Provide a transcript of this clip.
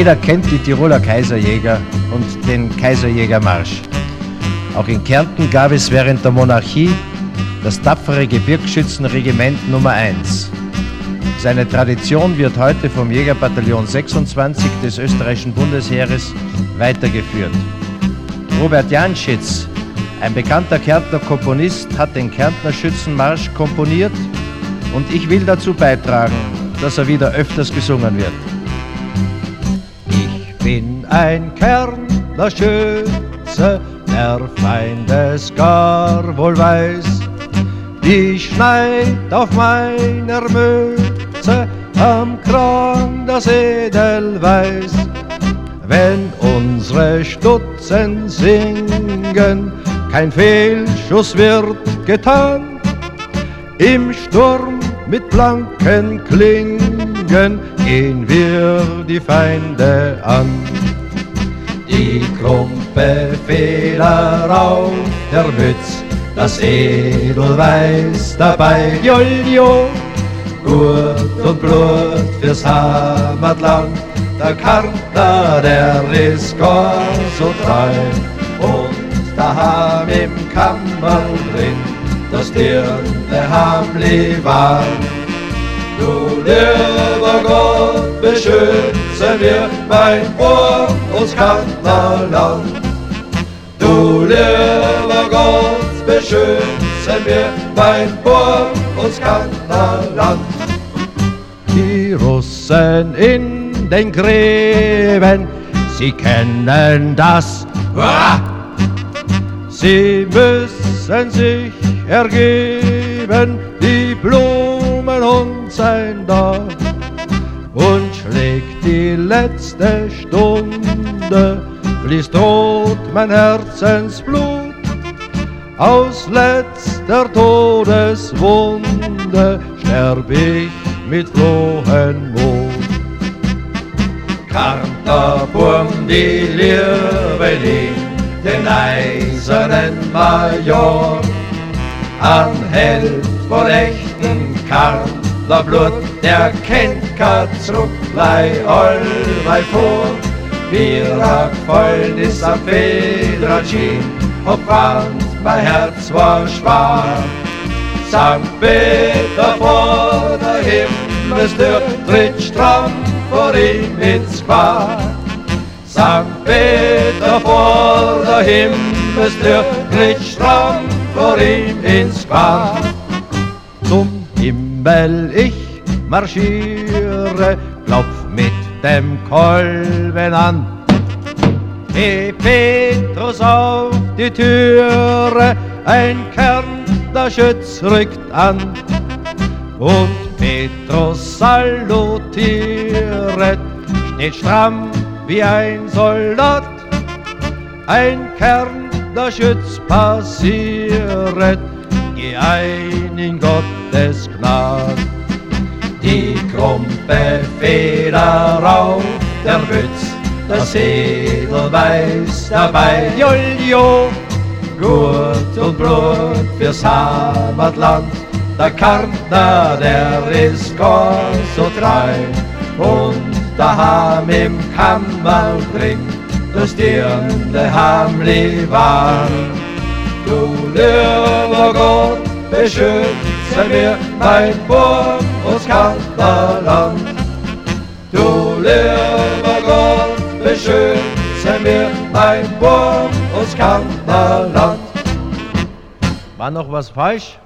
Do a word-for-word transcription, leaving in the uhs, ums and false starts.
Jeder kennt die Tiroler Kaiserjäger und den Kaiserjägermarsch. Auch in Kärnten gab es während der Monarchie das tapfere Gebirgsschützenregiment Nummer eins. Seine Tradition wird heute vom Jägerbataillon sechsundzwanzig des österreichischen Bundesheeres weitergeführt. Robert Janschitz, ein bekannter Kärntner Komponist, hat den Kärntner Schützenmarsch komponiert und ich will dazu beitragen, dass er wieder öfters gesungen wird. Ich bin ein Kärntner Schütze, der Feind es gar wohl weiß. Ich schneid auf meiner Mütze am Kragen das Edelweiß. Wenn unsere Stutzen singen, kein Fehlschuss wird getan. Im Sturm mit blanken Klingen gehen wir die Feinde an. Die krumpe Feder auf der Mütz, das Edelweiß dabei, joljo, Gut und Blut fürs Heimatland. Der Kärntner, der ist gar so treu, und daheim im Kammerl drin, das Dirne Hamli war. Du lieber Gott, beschütze mir mein Volk, uns Kärntnerland. Du lieber Gott, beschütze mir mein Volk, uns Kärntnerland. Die Russen in den Gräben, sie kennen das. Hurra! Sie müssen sich ergeben, die Blumen und sein Dach. Und schlägt die letzte Stunde, fließt rot mein Herzensblut. Aus letzter Todeswunde sterb ich mit frohem Mut. Kärntner Burm, die lieben ihn, den eisernen Major. An Held vor echten Kärntner Blut, der kennt kein Zurücklei allweil vor. Mir a gefallen ist am Federatschin, ob Wand mein Herz war schwach. Sankt Peter vor der Himmelstür tritt stramm vor ihm ins Bad. Sankt Peter vor der Himmelstür tritt stramm vor ihm ins Bad. Zum Himmel ich marschiere, klopf mit dem Kolben an. Geh Petrus auf die Türe, ein Kärntner Schütz rückt an. Und Petrus salutiert, steht stramm wie ein Soldat. Ein Kärntner Schütz passiert, geh ein in Gottes Gnad. Die krumpe Feder auf der Mütz, das Edelweiß dabei, joljo, Gut und Blut fürs Heimatland. Der Kärntner, der ist gar so treu, und daheim im Kammerl drin, das Dirne Hamli war. Du lieber Gott, beschütze mir mein Burg, uns Kärntnerland. Du lieber Gott, beschütze mir mein Burg, uns Kärntnerland. War noch was falsch?